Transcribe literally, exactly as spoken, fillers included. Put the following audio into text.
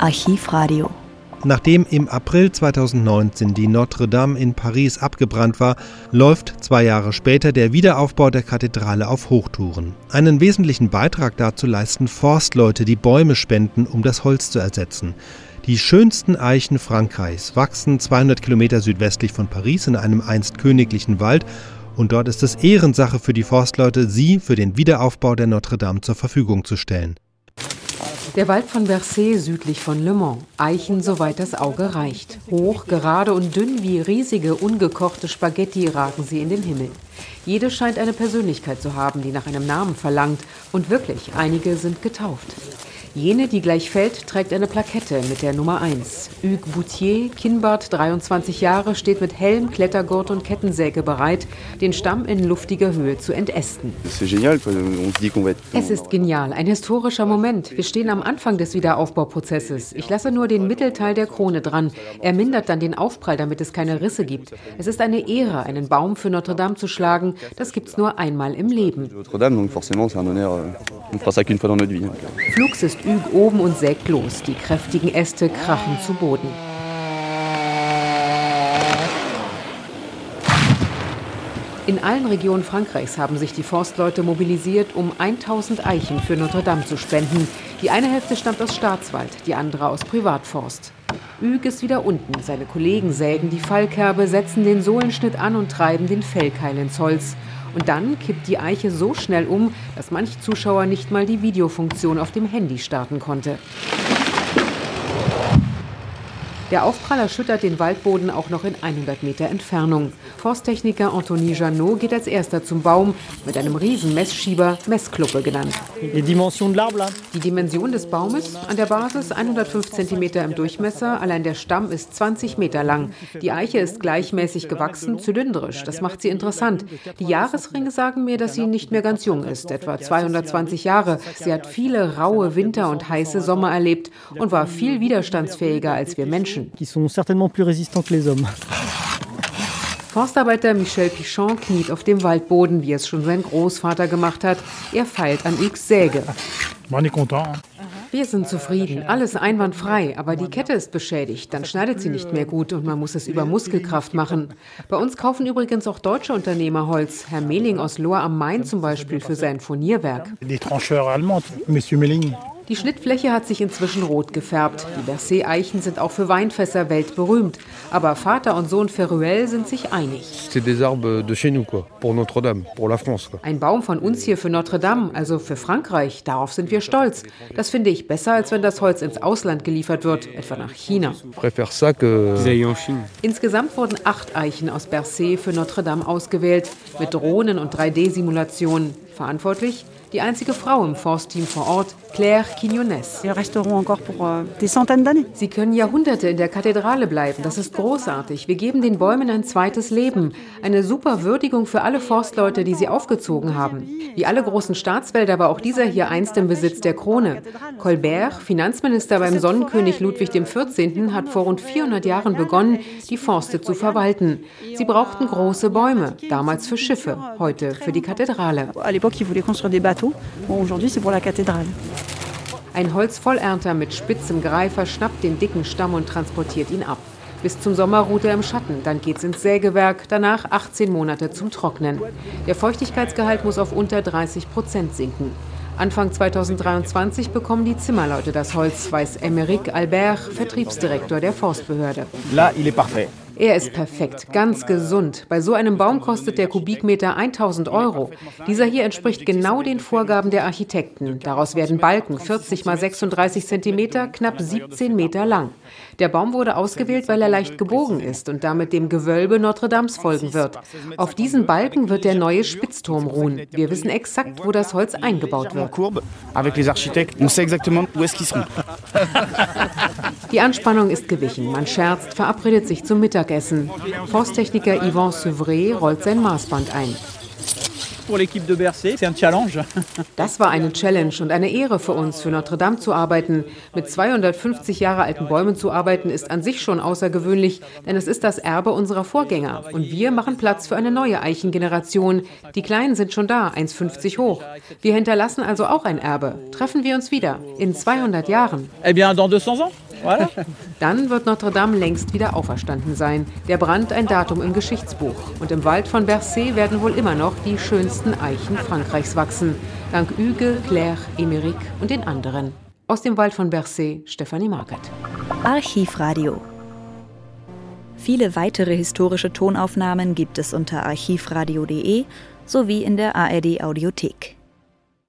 Archivradio. Nachdem im April zweitausendneunzehn die Notre-Dame in Paris abgebrannt war, läuft zwei Jahre später der Wiederaufbau der Kathedrale auf Hochtouren. Einen wesentlichen Beitrag dazu leisten Forstleute, die Bäume spenden, um das Holz zu ersetzen. Die schönsten Eichen Frankreichs wachsen zweihundert Kilometer südwestlich von Paris in einem einst königlichen Wald, und dort ist es Ehrensache für die Forstleute, sie für den Wiederaufbau der Notre-Dame zur Verfügung zu stellen. Der Wald von Bercé südlich von Le Mans. Eichen, soweit das Auge reicht. Hoch, gerade und dünn wie riesige, ungekochte Spaghetti ragen sie in den Himmel. Jede scheint eine Persönlichkeit zu haben, die nach einem Namen verlangt. Und wirklich, einige sind getauft. Jene, die gleich fällt, trägt eine Plakette mit der Nummer eins. Hugues Boutier, Kinnbart, dreiundzwanzig Jahre, steht mit Helm, Klettergurt und Kettensäge bereit, den Stamm in luftiger Höhe zu entästen. Es ist genial, ein historischer Moment. Wir stehen am Anfang des Wiederaufbauprozesses. Ich lasse nur den Mittelteil der Krone dran. Er mindert dann den Aufprall, damit es keine Risse gibt. Es ist eine Ehre, einen Baum für Notre Dame zu schlagen. Das gibt's nur einmal im Leben. Flugs ist Hugues oben und sägt los. Die kräftigen Äste krachen zu Boden. In allen Regionen Frankreichs haben sich die Forstleute mobilisiert, um tausend Eichen für Notre Dame zu spenden. Die eine Hälfte stammt aus Staatswald, die andere aus Privatforst. Hugues ist wieder unten. Seine Kollegen sägen die Fallkerbe, setzen den Sohlenschnitt an und treiben den Fellkeil ins Holz. Und dann kippt die Eiche so schnell um, dass manch Zuschauer nicht mal die Videofunktion auf dem Handy starten konnte. Der Aufprall erschüttert den Waldboden auch noch in hundert Meter Entfernung. Forsttechniker Anthony Janot geht als erster zum Baum mit einem riesen Messschieber, Messkluppe genannt. Die Dimension des Baumes an der Basis hundertfünf Zentimeter im Durchmesser, allein der Stamm ist zwanzig Meter lang. Die Eiche ist gleichmäßig gewachsen, zylindrisch, das macht sie interessant. Die Jahresringe sagen mir, dass sie nicht mehr ganz jung ist, etwa zweihundertzwanzig Jahre. Sie hat viele raue Winter und heiße Sommer erlebt und war viel widerstandsfähiger als wir Menschen. qui sont certainement plus résistants que les hommes. Forstarbeiter Michel Pichon kniet auf dem Waldboden, wie es schon sein Großvater gemacht hat. Er feilt an Hugues Säge. Wir sind zufrieden, alles einwandfrei, aber die Kette ist beschädigt. Dann schneidet sie nicht mehr gut und man muss es über Muskelkraft machen. Bei uns kaufen übrigens auch deutsche Unternehmer Holz. Herr Mehling aus Lohr am Main zum Beispiel für sein Furnierwerk. Die Schnittfläche hat sich inzwischen rot gefärbt. Die Bercé-Eichen sind auch für Weinfässer weltberühmt. Aber Vater und Sohn Ferruel sind sich einig. Ein Baum von uns hier für Notre Dame, also für Frankreich, darauf sind wir stolz. Das finde ich besser, als wenn das Holz ins Ausland geliefert wird, etwa nach China. Insgesamt wurden acht Eichen aus Bercé für Notre Dame ausgewählt, mit Drohnen- und drei D Simulationen. Verantwortlich die einzige Frau im Forstteam vor Ort, Claire Quinones. Sie können Jahrhunderte in der Kathedrale bleiben. Das ist großartig. Wir geben den Bäumen ein zweites Leben. Eine super Würdigung für alle Forstleute, die sie aufgezogen haben. Wie alle großen Staatswälder war auch dieser hier einst im Besitz der Krone. Colbert, Finanzminister beim Sonnenkönig Ludwig der vierzehnte., hat vor rund vierhundert Jahren begonnen, die Forste zu verwalten. Sie brauchten große Bäume, damals für Schiffe, heute für die Kathedrale. Ein Holzvollernter mit spitzem Greifer schnappt den dicken Stamm und transportiert ihn ab. Bis zum Sommer ruht er im Schatten, dann geht's ins Sägewerk, danach achtzehn Monate zum Trocknen. Der Feuchtigkeitsgehalt muss auf unter dreißig Prozent sinken. Anfang zweitausenddreiundzwanzig bekommen die Zimmerleute das Holz, weiß Aymeric Albert, Vertriebsdirektor der Forstbehörde. Là, il est parfait. Er ist perfekt, ganz gesund. Bei so einem Baum kostet der Kubikmeter tausend Euro. Dieser hier entspricht genau den Vorgaben der Architekten. Daraus werden Balken, vierzig mal sechsunddreißig Zentimeter, knapp siebzehn Meter lang. Der Baum wurde ausgewählt, weil er leicht gebogen ist und damit dem Gewölbe Notre Dames folgen wird. Auf diesen Balken wird der neue Spitzturm ruhen. Wir wissen exakt, wo das Holz eingebaut wird. Die Anspannung ist gewichen. Man scherzt, verabredet sich zum Mittagessen. Forsttechniker Yvan Seuvret rollt sein Maßband ein. Das war eine Challenge und eine Ehre für uns, für Notre Dame zu arbeiten. Mit zweihundertfünfzig Jahre alten Bäumen zu arbeiten, ist an sich schon außergewöhnlich, denn es ist das Erbe unserer Vorgänger. Und wir machen Platz für eine neue Eichengeneration. Die Kleinen sind schon da, eins Komma fünfzig hoch. Wir hinterlassen also auch ein Erbe. Treffen wir uns wieder in zweihundert Jahren. Eh bien, dans deux cents ans. Dann wird Notre Dame längst wieder auferstanden sein. Der Brand ein Datum im Geschichtsbuch. Und im Wald von Bercé werden wohl immer noch die schönsten Eichen Frankreichs wachsen. Dank Hugues, Claire, Emeric und den anderen. Aus dem Wald von Bercé, Stefanie Markert. Archivradio. Viele weitere historische Tonaufnahmen gibt es unter archivradio punkt de sowie in der A R D Audiothek.